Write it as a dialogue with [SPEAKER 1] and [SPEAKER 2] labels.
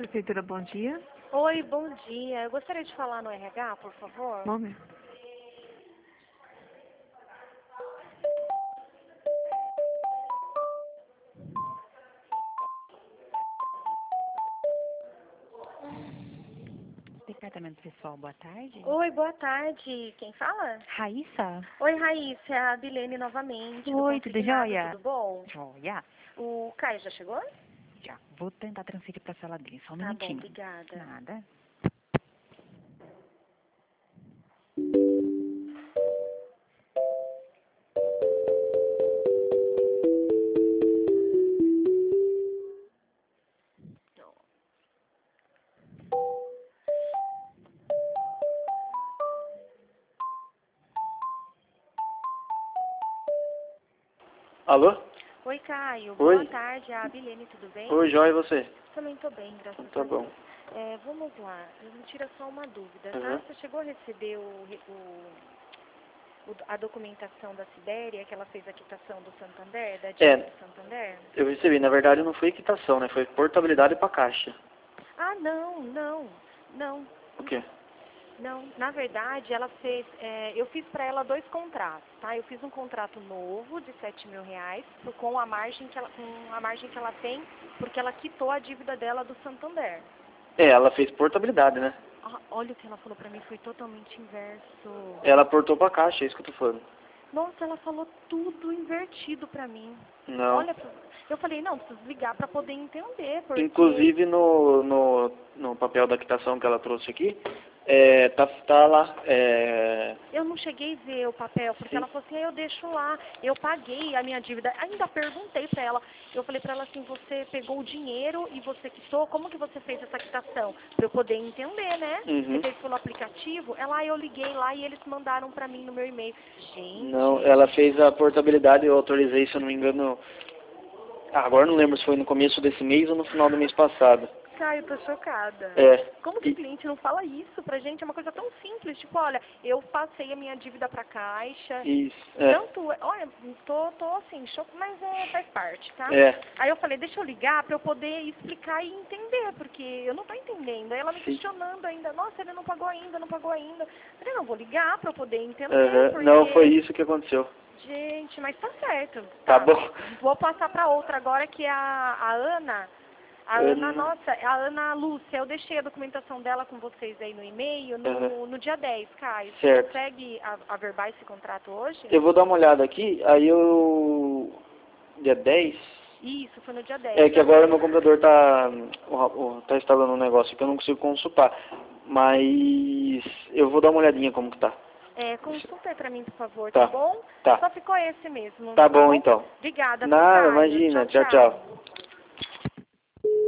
[SPEAKER 1] Prefeitura, bom dia.
[SPEAKER 2] Oi, bom dia. Eu gostaria de falar no RH, por favor.
[SPEAKER 1] Momento.
[SPEAKER 3] Departamento Pessoal, boa tarde.
[SPEAKER 2] Oi, boa tarde. Quem fala?
[SPEAKER 3] Raíssa?
[SPEAKER 2] Oi, Raíssa. É a Bilene novamente. do
[SPEAKER 3] Oi, tudo
[SPEAKER 2] consignado,
[SPEAKER 3] jóia?
[SPEAKER 2] Tudo bom?
[SPEAKER 3] Joia.
[SPEAKER 2] O Caio já chegou?
[SPEAKER 3] Já. Vou tentar transferir para a sala dele. Só um
[SPEAKER 2] Tá bom,
[SPEAKER 3] minutinho.
[SPEAKER 2] obrigada.
[SPEAKER 3] Nada.
[SPEAKER 4] Alô?
[SPEAKER 2] Oi, Caio.
[SPEAKER 4] Oi.
[SPEAKER 2] Boa tarde. É a Bilene, tudo bem?
[SPEAKER 4] Oi, Joia, e você?
[SPEAKER 2] Também tô bem, graças
[SPEAKER 4] Tá
[SPEAKER 2] a
[SPEAKER 4] bom.
[SPEAKER 2] Deus. Vamos lá. Me tira só uma dúvida, tá?
[SPEAKER 4] Uhum.
[SPEAKER 2] Você chegou a receber a documentação da Sibéria, que ela fez a quitação do Santander, da dívida do Santander?
[SPEAKER 4] Eu recebi. Na verdade, não foi quitação, né? Foi portabilidade para caixa.
[SPEAKER 2] Ah, não.
[SPEAKER 4] O quê?
[SPEAKER 2] Não, na verdade, ela fez, eu fiz para ela 2 contratos, tá? Eu fiz um contrato novo de R$7.000 com a margem que ela tem, porque ela quitou a dívida dela do Santander.
[SPEAKER 4] Ela fez portabilidade, né?
[SPEAKER 2] Ah, olha o que ela falou para mim, foi totalmente inverso.
[SPEAKER 4] Ela portou para caixa, é isso que eu tô falando.
[SPEAKER 2] Nossa, ela falou tudo invertido para mim.
[SPEAKER 4] Não.
[SPEAKER 2] Olha, eu falei, não, preciso ligar para poder entender, porque...
[SPEAKER 4] Inclusive, no papel da quitação que ela trouxe aqui, tá lá.
[SPEAKER 2] Eu não cheguei a ver o papel, porque ela falou assim, eu deixo lá, eu paguei a minha dívida. Ainda perguntei pra ela, eu falei pra ela assim, você pegou o dinheiro e você quitou, como que você fez essa quitação? Pra eu poder entender, né?
[SPEAKER 4] Uhum.
[SPEAKER 2] Você fez pelo aplicativo? Eu liguei lá e eles mandaram pra mim no meu e-mail. Gente...
[SPEAKER 4] Não, ela fez a portabilidade, eu autorizei, se eu não me engano... agora não lembro se foi no começo desse mês ou no final do mês passado.
[SPEAKER 2] Caio, tô chocada.
[SPEAKER 4] É.
[SPEAKER 2] Como que o cliente não fala isso pra gente? É uma coisa tão simples, tipo, olha, eu passei a minha dívida pra caixa.
[SPEAKER 4] Isso.
[SPEAKER 2] Olha, tô assim, mas faz parte, tá?
[SPEAKER 4] É.
[SPEAKER 2] Aí eu falei, deixa eu ligar pra eu poder explicar e entender, porque eu não tô entendendo. Aí ela me questionando ainda, nossa, ele não pagou ainda. Eu falei, não, vou ligar pra eu poder entender, porque...
[SPEAKER 4] Não, foi isso que aconteceu.
[SPEAKER 2] Gente, mas tá certo.
[SPEAKER 4] Tá bom.
[SPEAKER 2] Vou passar pra outra agora, que é a Ana. A Ana Lúcia, eu deixei a documentação dela com vocês aí no e-mail no dia 10, Caio. Você
[SPEAKER 4] Certo.
[SPEAKER 2] consegue averbar esse contrato hoje?
[SPEAKER 4] Eu vou dar uma olhada aqui, aí dia 10?
[SPEAKER 2] Isso, foi no dia 10.
[SPEAKER 4] É que agora meu computador tá instalando um negócio que eu não consigo consultar. Mas eu vou dar uma olhadinha como que tá.
[SPEAKER 2] Consulta aí pra mim, por favor,
[SPEAKER 4] Tá.
[SPEAKER 2] tá bom?
[SPEAKER 4] Tá.
[SPEAKER 2] Só ficou esse mesmo.
[SPEAKER 4] Tá bom, então.
[SPEAKER 2] Obrigada.
[SPEAKER 4] Nada,
[SPEAKER 2] Caio.
[SPEAKER 4] imagina.
[SPEAKER 2] Tchau,
[SPEAKER 4] Tchau, tchau.